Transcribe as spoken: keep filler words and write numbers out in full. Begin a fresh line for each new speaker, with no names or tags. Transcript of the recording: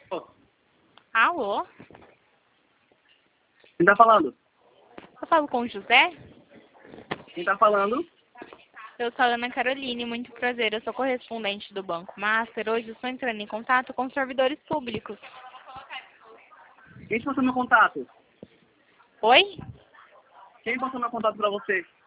Ô,
Alô?
quem tá falando?
Eu falo com o José?
Quem tá falando?
Eu sou a Ana Caroline, muito prazer. Eu sou correspondente do Banco Master. Hoje eu estou entrando em contato com os servidores públicos.
Quem te passou meu contato?
Oi?
Quem passou meu contato pra você?